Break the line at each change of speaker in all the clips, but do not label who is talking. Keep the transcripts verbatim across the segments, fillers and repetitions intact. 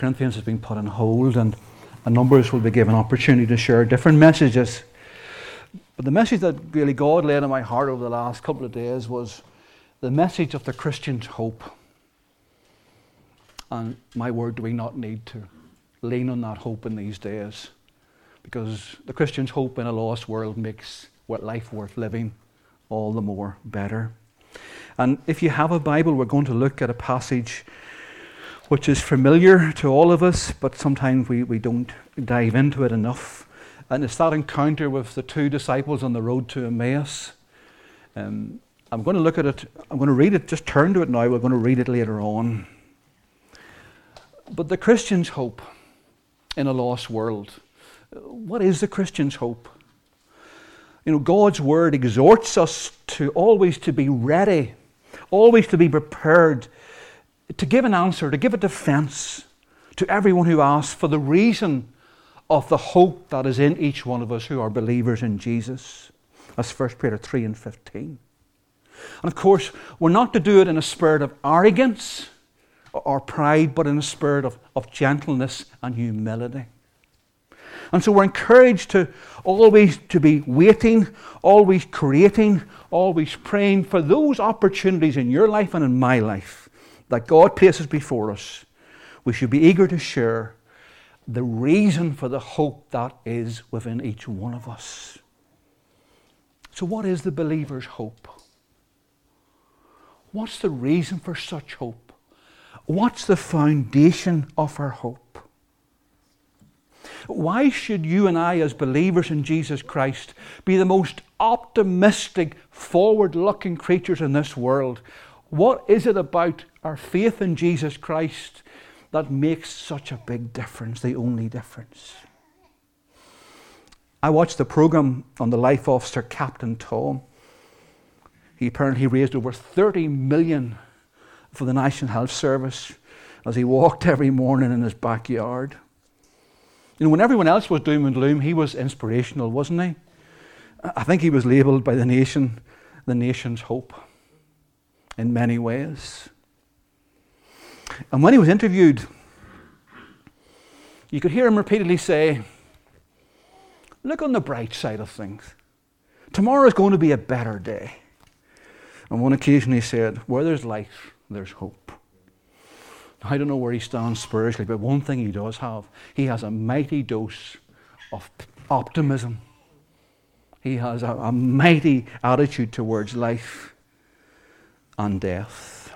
Corinthians has been put on hold, and a numbers will be given opportunity to share different messages. But the message that really God laid on my heart over the last couple of days was the message of the Christian's hope. And my word, do we not need to lean on that hope in these days? Because the Christian's hope in a lost world makes life worth living all the more better. And if you have a Bible, we're going to look at a passage which is familiar to all of us, but sometimes we, we don't dive into it enough. And it's that encounter with the two disciples on the road to Emmaus. Um, I'm going to look at it, I'm going to read it, just turn to it now, we're going to read it later on. But the Christian's hope in a lost world. What is the Christian's hope? You know, God's word exhorts us to always to be ready, always to be prepared, to give an answer, to give a defense to everyone who asks for the reason of the hope that is in each one of us who are believers in Jesus. That's First Peter three and fifteen. And of course, we're not to do it in a spirit of arrogance or pride, but in a spirit of, of gentleness and humility. And so we're encouraged to always to be waiting, always creating, always praying for those opportunities in your life and in my life that God places before us. We should be eager to share the reason for the hope that is within each one of us. So what is the believer's hope? What's the reason for such hope? What's the foundation of our hope? Why should you and I, as believers in Jesus Christ, be the most optimistic, forward-looking creatures in this world? What is it about our faith in Jesus Christ that makes such a big difference, the only difference? I watched the program on the life of Sir Captain Tom. He apparently raised over thirty million for the National Health Service as he walked every morning in his backyard. You know, when everyone else was doom and gloom, he was inspirational, wasn't he? I think he was labelled by the nation, the nation's hope, in many ways. And when he was interviewed, you could hear him repeatedly say, look on the bright side of things. Tomorrow is going to be a better day. On one occasion he said, where there's life, there's hope. I don't know where he stands spiritually, but one thing he does have, he has a mighty dose of optimism. He has a, a mighty attitude towards life and death.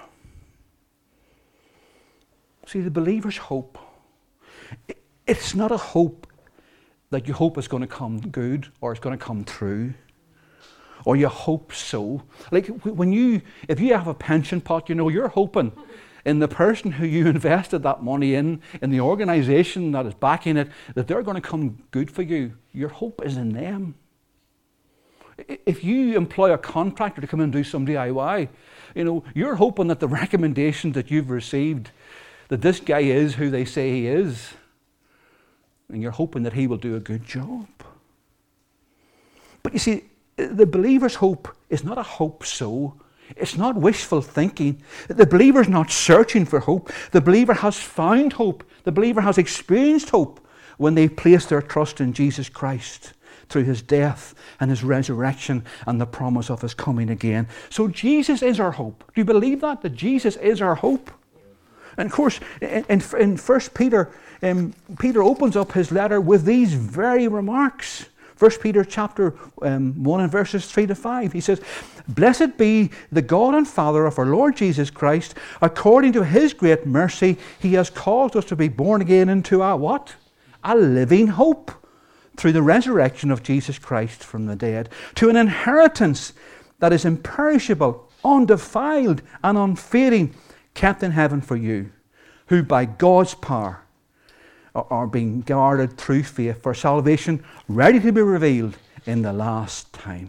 See, the believer's hope, it's not a hope that you hope is going to come good or it's going to come true, or you hope so. Like when you, if you have a pension pot, you know, you're hoping in the person who you invested that money in, in the organisation that is backing it, that they're going to come good for you. Your hope is in them. If you employ a contractor to come and do some D I Y, you know, you're hoping that the recommendation that you've received, that this guy is who they say he is, and you're hoping that he will do a good job. But you see, the believer's hope is not a hope so. It's not wishful thinking. The believer's not searching for hope. The believer has found hope. The believer has experienced hope when they place their trust in Jesus Christ through his death and his resurrection and the promise of his coming again. So Jesus is our hope. Do you believe that? That Jesus is our hope? And of course, in, in, in First Peter, um, Peter opens up his letter with these very remarks. First Peter chapter um, one and verses three to five. He says, blessed be the God and Father of our Lord Jesus Christ. According to his great mercy, he has caused us to be born again into a what? A living hope through the resurrection of Jesus Christ from the dead, to an inheritance that is imperishable, undefiled, and unfading, kept in heaven for you, who by God's power are being guarded through faith for salvation, ready to be revealed in the last time.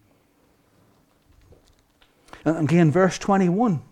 And again, verse twenty-one.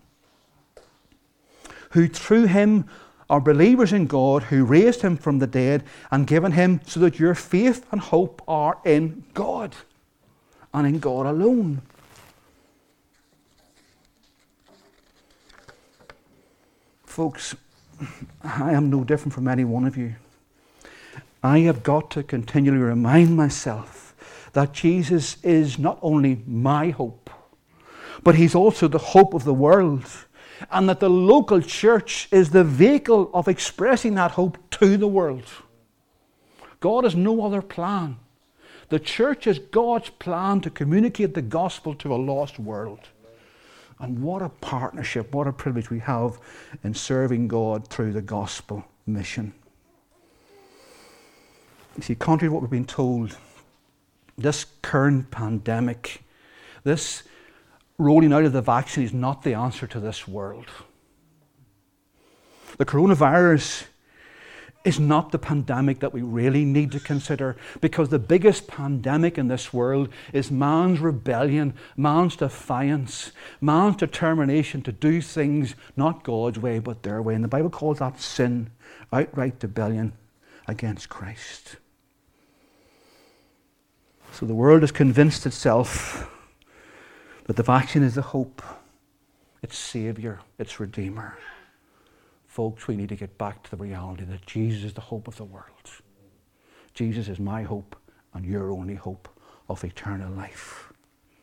Who through him are believers in God, who raised him from the dead and given him, so that your faith and hope are in God and in God alone. Folks, I am no different from any one of you. I have got to continually remind myself that Jesus is not only my hope, but he's also the hope of the world, and that the local church is the vehicle of expressing that hope to the world. God has no other plan. The church is God's plan to communicate the gospel to a lost world. And what a partnership, what a privilege we have in serving God through the gospel mission. You see, contrary to what we've been told, this current pandemic, this rolling out of the vaccine is not the answer to this world. The coronavirus is not the pandemic that we really need to consider, because the biggest pandemic in this world is man's rebellion, man's defiance, man's determination to do things not God's way but their way. And the Bible calls that sin, outright rebellion against Christ. So the world has convinced itself that the vaccine is the hope, its Saviour, its Redeemer. Folks, we need to get back to the reality that Jesus is the hope of the world. Jesus is my hope and your only hope of eternal life.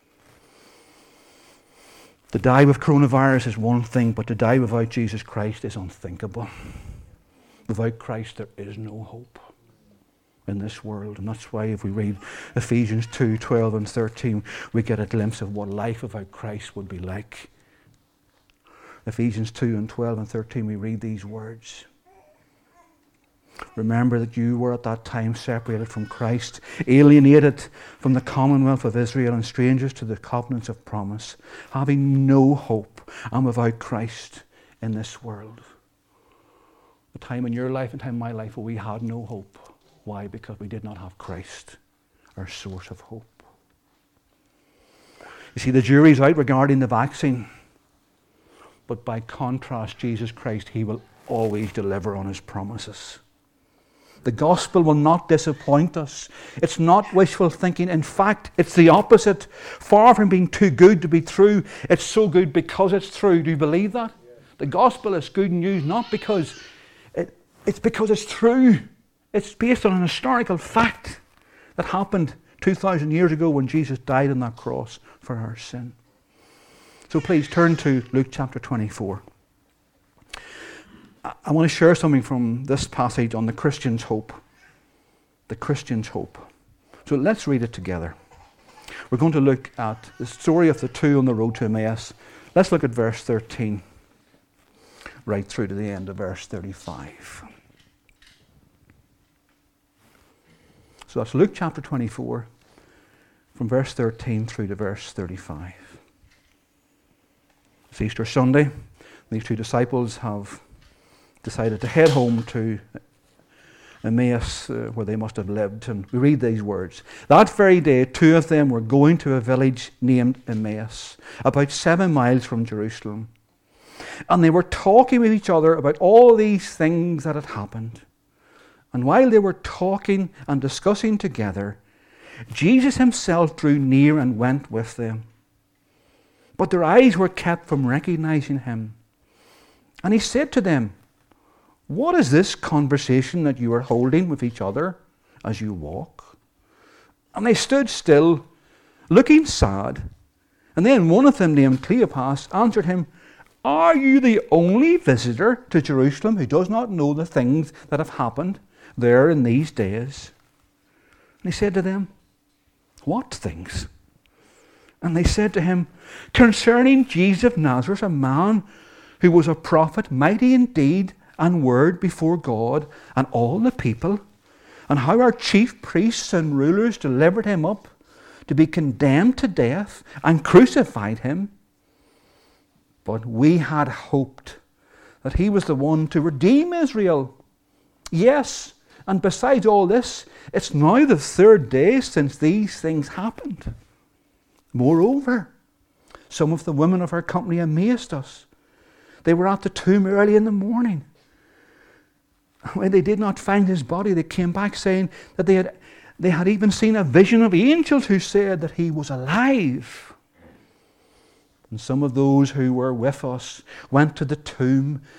To die with coronavirus is one thing, but to die without Jesus Christ is unthinkable. Without Christ, there is no hope in this world. And that's why if we read Ephesians two, twelve and thirteen, we get a glimpse of what life without Christ would be like. Ephesians two and twelve and thirteen, we read these words. Remember that you were at that time separated from Christ, alienated from the commonwealth of Israel and strangers to the covenants of promise, having no hope and without Christ in this world. A time in your life and time in my life where we had no hope. Why? Because we did not have Christ, our source of hope. You see, the jury's out regarding the vaccine. But by contrast, Jesus Christ, he will always deliver on his promises. The gospel will not disappoint us. It's not wishful thinking. In fact, it's the opposite. Far from being too good to be true, it's so good because it's true. Do you believe that? Yeah. The gospel is good news not because it, it's because it's true. It's based on an historical fact that happened two thousand years ago when Jesus died on that cross for our sin. So please turn to Luke chapter twenty-four. I want to share something from this passage on the Christian's hope. The Christian's hope. So let's read it together. We're going to look at the story of the two on the road to Emmaus. Let's look at verse thirteen, right through to the end of verse thirty-five. So that's Luke chapter twenty-four, from verse thirteen through to verse thirty-five. It's Easter Sunday. These two disciples have decided to head home to Emmaus, uh, where they must have lived. And we read these words. That very day, two of them were going to a village named Emmaus, about seven miles from Jerusalem. And they were talking with each other about all these things that had happened. And while they were talking and discussing together, Jesus himself drew near and went with them. But their eyes were kept from recognizing him. And he said to them, "What is this conversation that you are holding with each other as you walk?" And they stood still, looking sad. And then one of them, named Cleopas, answered him, "Are you the only visitor to Jerusalem who does not know the things that have happened there in these days?" And he said to them, "What things?" And they said to him, "Concerning Jesus of Nazareth, a man who was a prophet, mighty in deed and word before God and all the people, and how our chief priests and rulers delivered him up to be condemned to death and crucified him. But we had hoped that he was the one to redeem Israel. Yes, and besides all this, it's now the third day since these things happened. Moreover, some of the women of our company amazed us. They were at the tomb early in the morning. When they did not find his body, they came back saying that they had, they had even seen a vision of angels who said that he was alive. And some of those who were with us went to the tomb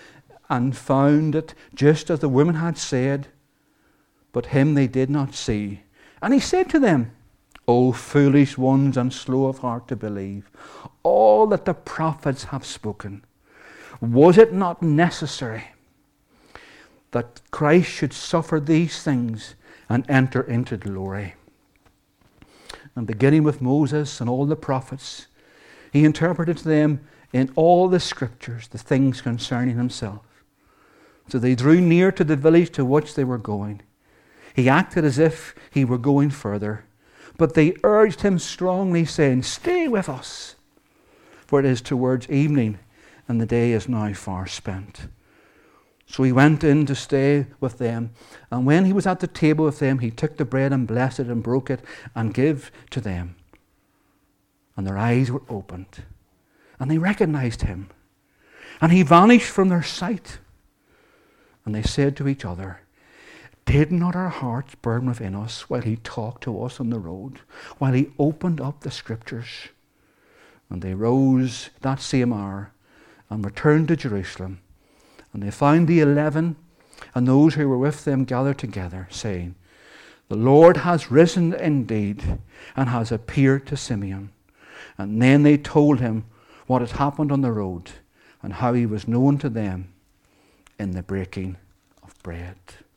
and found it just as the woman had said, but him they did not see. And he said to them, O foolish ones and slow of heart to believe all that the prophets have spoken. Was it not necessary that Christ should suffer these things and enter into glory? And beginning with Moses and all the prophets, he interpreted to them in all the scriptures the things concerning himself. So they drew near to the village to which they were going. He acted as if he were going further, but they urged him strongly, saying, Stay with us, for it is towards evening, and the day is now far spent. So he went in to stay with them, and when he was at the table with them, he took the bread and blessed it and broke it and gave to them. And their eyes were opened, and they recognized him. And he vanished from their sight. And they said to each other, Did not our hearts burn within us while he talked to us on the road, while he opened up the scriptures? And they rose that same hour and returned to Jerusalem. And they found the eleven and those who were with them gathered together, saying, The Lord has risen indeed and has appeared to Simeon. And then they told him what had happened on the road and how he was known to them in the breaking of bread.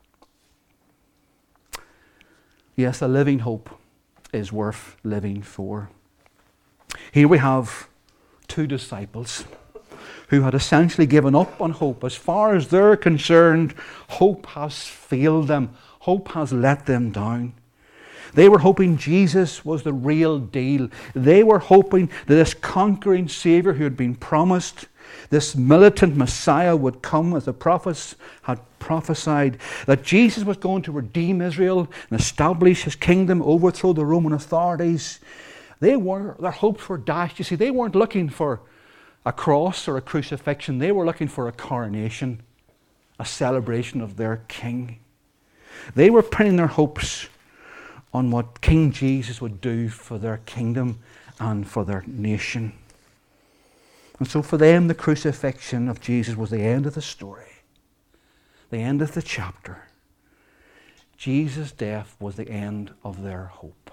Yes, a living hope is worth living for. Here we have two disciples who had essentially given up on hope. As far as they're concerned, hope has failed them. Hope has let them down. They were hoping Jesus was the real deal. They were hoping that this conquering Savior who had been promised, this militant Messiah, would come as the prophets had prophesied, that Jesus was going to redeem Israel and establish his kingdom, overthrow the Roman authorities. They were, their hopes were dashed. You see, they weren't looking for a cross or a crucifixion. They were looking for a coronation, a celebration of their king. They were pinning their hopes on what King Jesus would do for their kingdom and for their nation. And so for them, the crucifixion of Jesus was the end of the story, the end of the chapter. Jesus' death was the end of their hope.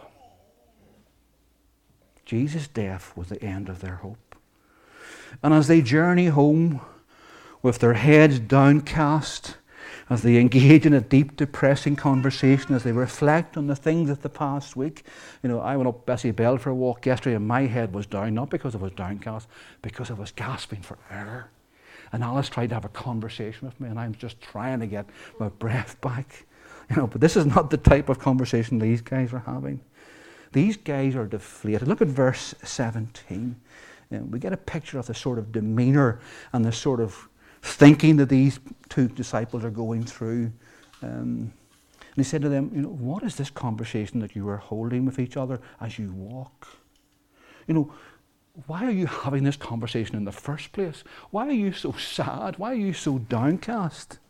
Jesus' death was the end of their hope. And as they journey home with their heads downcast, as they engage in a deep, depressing conversation, as they reflect on the things of the past week. You know, I went up Bessie Bell for a walk yesterday and my head was down, not because I was downcast, because I was gasping for air. And Alice tried to have a conversation with me and I'm just trying to get my breath back. You know, but this is not the type of conversation these guys are having. These guys are deflated. Look at verse seventeen. You know, we get a picture of the sort of demeanour and the sort of thinking that these two disciples are going through. Um, and he said to them, you know, what is this conversation that you are holding with each other as you walk? You know, why are you having this conversation in the first place? Why are you so sad? Why are you so downcast?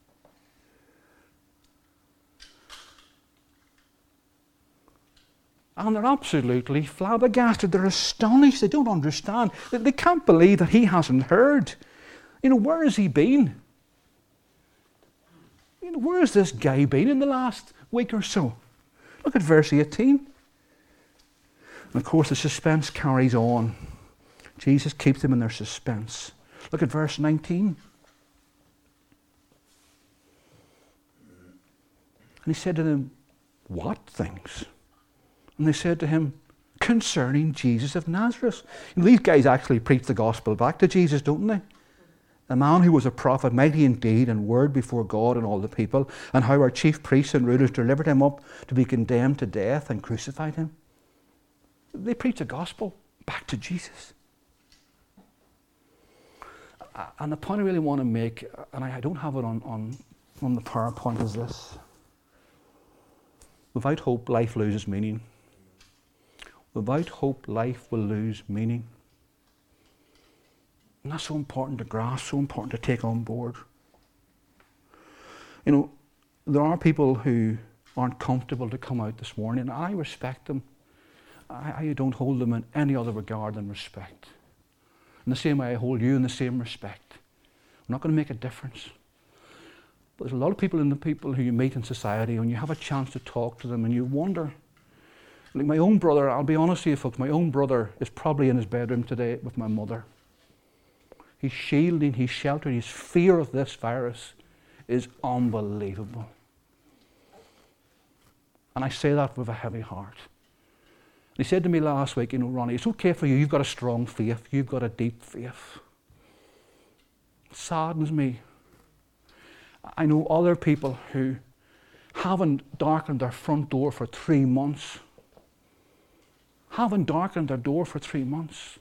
And they're absolutely flabbergasted. They're astonished. They don't understand. They, they can't believe that he hasn't heard. You know, where has he been? You know, where has this guy been in the last week or so? Look at verse eighteen. And of course the suspense carries on. Jesus keeps them in their suspense. Look at verse nineteen. And he said to them, what things? And they said to him, concerning Jesus of Nazareth. You know, these guys actually preach the gospel back to Jesus, don't they? A man who was a prophet, mighty in deed and word before God and all the people, and how our chief priests and rulers delivered him up to be condemned to death and crucified him. They preach the gospel back to Jesus. And the point I really want to make, and I don't have it on, on, on the PowerPoint, is this. Without hope, life loses meaning. Without hope, life will lose meaning. And that's so important to grasp, so important to take on board. You know, there are people who aren't comfortable to come out this morning, and I respect them. I, I don't hold them in any other regard than respect. In the same way I hold you in the same respect. I'm not going to make a difference. But there's a lot of people in the people who you meet in society, and you have a chance to talk to them, and you wonder. Like my own brother, I'll be honest with you folks, my own brother is probably in his bedroom today with my mother. He's shielding, he's sheltering, his fear of this virus is unbelievable. And I say that with a heavy heart. He said to me last week, you know, Ronnie, it's okay for you, you've got a strong faith, you've got a deep faith. It saddens me. I know other people who haven't darkened their front door for three months. Haven't darkened their door for three months.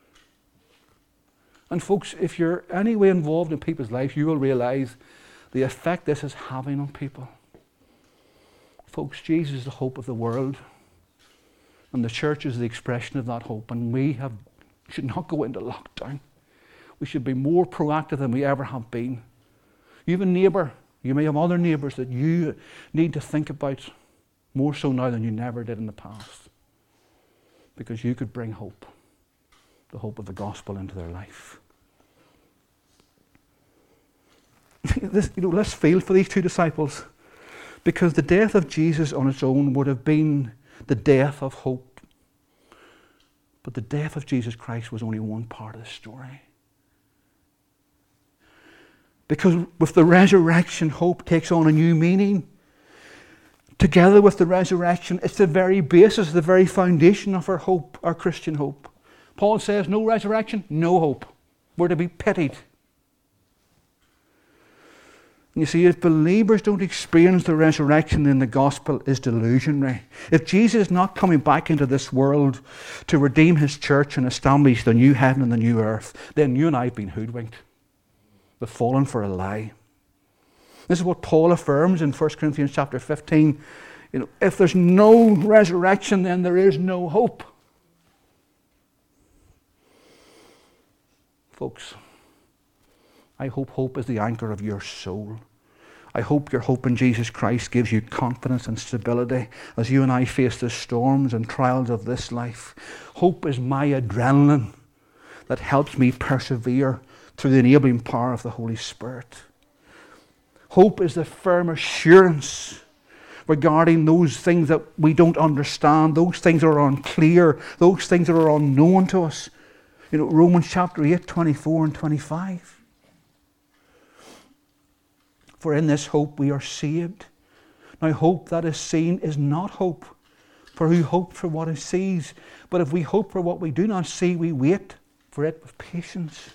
And folks, if you're anyway involved in people's lives, you will realize the effect this is having on people. Folks, Jesus is the hope of the world. And the church is the expression of that hope. And we have should not go into lockdown. We should be more proactive than we ever have been. You have a neighbour. You may have other neighbours that you need to think about more so now than you never did in the past. Because you could bring hope. The hope of the gospel into their life. This, you know, let's feel for these two disciples. Because the death of Jesus on its own would have been the death of hope. But the death of Jesus Christ was only one part of the story. Because with the resurrection, hope takes on a new meaning. Together with the resurrection, it's the very basis, the very foundation of our hope, our Christian hope. Paul says, no resurrection, no hope. We're to be pitied. And you see, if believers don't experience the resurrection, then the gospel is delusionary. If Jesus is not coming back into this world to redeem his church and establish the new heaven and the new earth, then you and I have been hoodwinked. We've fallen for a lie. This is what Paul affirms in First Corinthians chapter fifteen. You know, if there's no resurrection, then there is no hope. Folks, I hope hope is the anchor of your soul. I hope your hope in Jesus Christ gives you confidence and stability as you and I face the storms and trials of this life. Hope is my adrenaline that helps me persevere through the enabling power of the Holy Spirit. Hope is the firm assurance regarding those things that we don't understand, those things that are unclear, those things that are unknown to us. You know, Romans chapter eight, twenty-four and twenty-five. For in this hope we are saved. Now hope that is seen is not hope. For who hopes for what he sees? But if we hope for what we do not see, we wait for it with patience.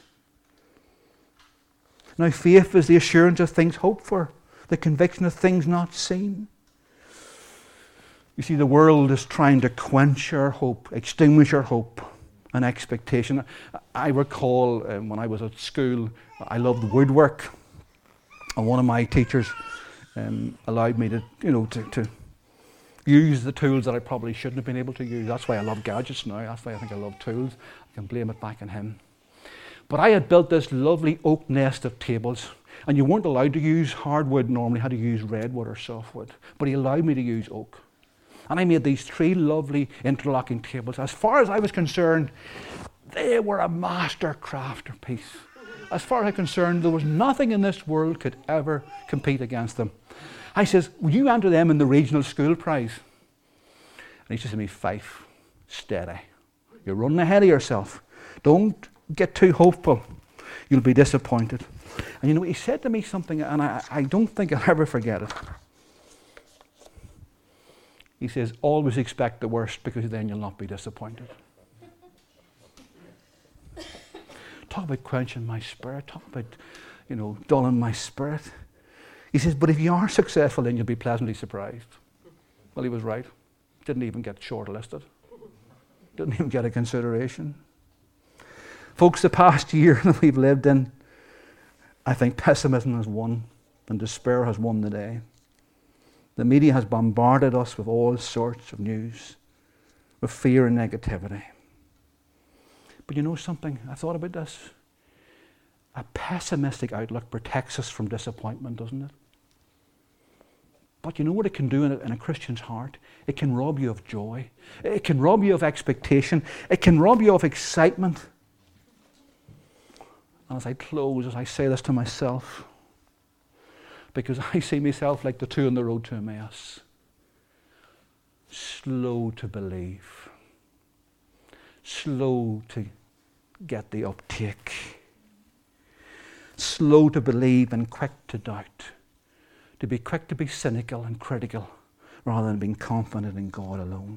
Now faith is the assurance of things hoped for, the conviction of things not seen. You see, the world is trying to quench our hope, extinguish our hope and expectation. I recall um, when I was at school, I loved woodwork. And one of my teachers um, allowed me to, you know, to, to use the tools that I probably shouldn't have been able to use. That's why I love gadgets now. That's why I think I love tools. I can blame it back on him. But I had built this lovely oak nest of tables, and you weren't allowed to use hardwood normally, you had to use redwood or softwood. But he allowed me to use oak. And I made these three lovely interlocking tables. As far as I was concerned, they were a master crafter piece. As far as I'm concerned, there was nothing in this world could ever compete against them. I says, will you enter them in the regional school prize? And he says to me, Fife, steady. You're running ahead of yourself. Don't get too hopeful. You'll be disappointed. And you know, he said to me something, and I, I don't think I'll ever forget it. He says, always expect the worst, because then you'll not be disappointed. Talk about quenching my spirit. Talk about, you know, dulling my spirit. He says, but if you are successful, then you'll be pleasantly surprised. Well, he was right. Didn't even get shortlisted. Didn't even get a consideration. Folks, the past year that we've lived in, I think pessimism has won and despair has won the day. The media has bombarded us with all sorts of news, with fear and negativity. But you know something? I thought about this. A pessimistic outlook protects us from disappointment, doesn't it? But you know what it can do in a, in a Christian's heart? It can rob you of joy. It can rob you of expectation. It can rob you of excitement. And as I close, as I say this to myself, because I see myself like the two on the road to Emmaus, slow to believe, slow to get the uptake, slow to believe and quick to doubt, to be quick to be cynical and critical rather than being confident in God alone.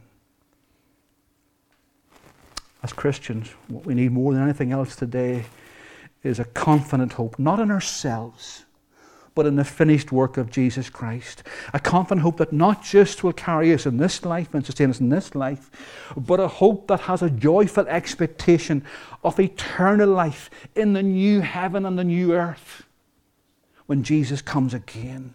As Christians, what we need more than anything else today is a confident hope, not in ourselves, but in the finished work of Jesus Christ. A confident hope that not just will carry us in this life and sustain us in this life, but a hope that has a joyful expectation of eternal life in the new heaven and the new earth when Jesus comes again.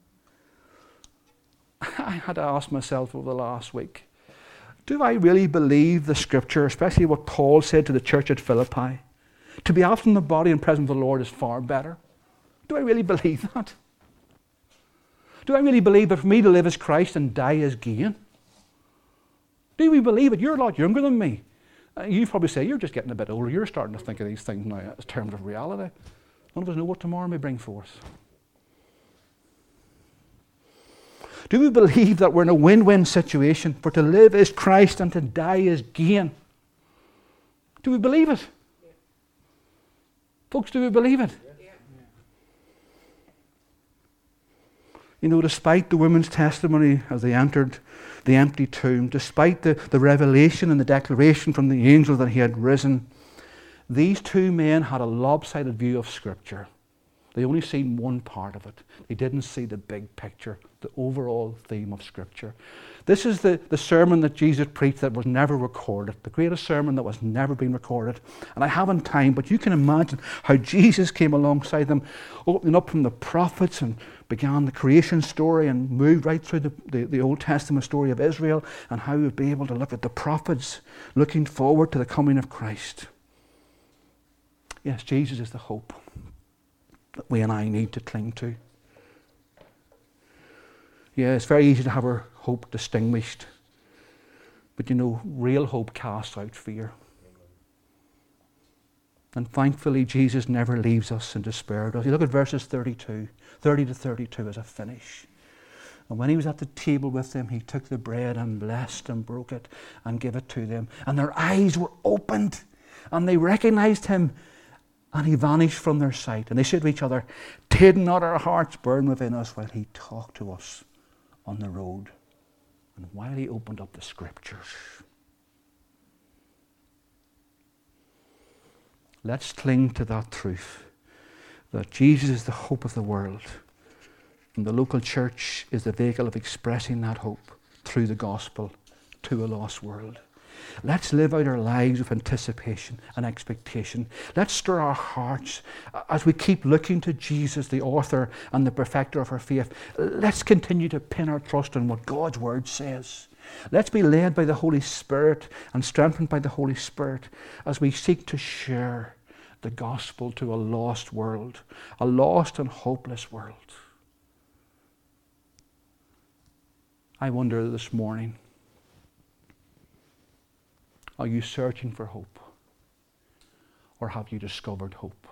I had to ask myself over the last week, do I really believe the scripture, especially what Paul said to the church at Philippi? To be absent in the body and present with the Lord is far better. Do I really believe that? Do I really believe that for me to live as Christ and die is gain? Do we believe it? You're a lot younger than me. Uh, you probably say, you're just getting a bit older. You're starting to think of these things now in terms of reality. None of us know what tomorrow may bring forth. Do we believe that we're in a win-win situation? For to live is Christ and to die is gain. Do we believe it? Yeah. Folks, do we believe it? Yeah. You know, despite the women's testimony as they entered the empty tomb, despite the, the revelation and the declaration from the angel that he had risen, these two men had a lopsided view of Scripture. They only seen one part of it. They didn't see the big picture, the overall theme of Scripture. This is the, the sermon that Jesus preached that was never recorded, the greatest sermon that was never been recorded. And I haven't time, but you can imagine how Jesus came alongside them, opening up from the prophets and began the creation story and moved right through the, the, the Old Testament story of Israel, and how he would be able to look at the prophets looking forward to the coming of Christ. Yes, Jesus is the hope that we and I need to cling to. Yeah, it's very easy to have our hope distinguished. But you know, real hope casts out fear. And thankfully, Jesus never leaves us in despair. Does he? Look at verses thirty-two, thirty to thirty-two as a finish. And when he was at the table with them, he took the bread and blessed and broke it and gave it to them. And their eyes were opened and they recognized him. And he vanished from their sight. And they said to each other, did not our hearts burn within us while he talked to us on the road and while he opened up the Scriptures? Let's cling to that truth, that Jesus is the hope of the world. And the local church is the vehicle of expressing that hope through the gospel to a lost world. Let's live out our lives with anticipation and expectation. Let's stir our hearts as we keep looking to Jesus, the author and the perfecter of our faith. Let's continue to pin our trust on what God's Word says. Let's be led by the Holy Spirit and strengthened by the Holy Spirit as we seek to share the gospel to a lost world, a lost and hopeless world. I wonder this morning, are you searching for hope? Or have you discovered hope?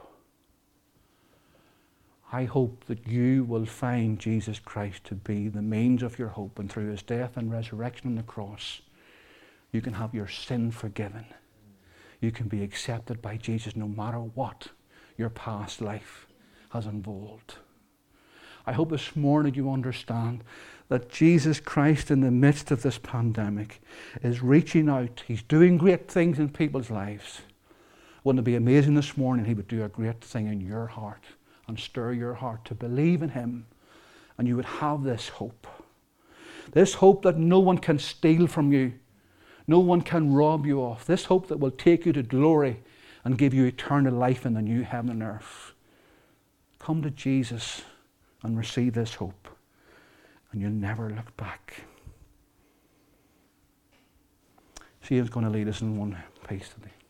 I hope that you will find Jesus Christ to be the means of your hope, and through his death and resurrection on the cross, you can have your sin forgiven. You can be accepted by Jesus no matter what your past life has involved. I hope this morning you understand that Jesus Christ in the midst of this pandemic is reaching out. He's doing great things in people's lives. Wouldn't it be amazing this morning he would do a great thing in your heart and stir your heart to believe in him, and you would have this hope. This hope that no one can steal from you. No one can rob you of. This hope that will take you to glory and give you eternal life in the new heaven and earth. Come to Jesus and receive this hope, and you'll never look back. Shane's going to lead us in one piece today.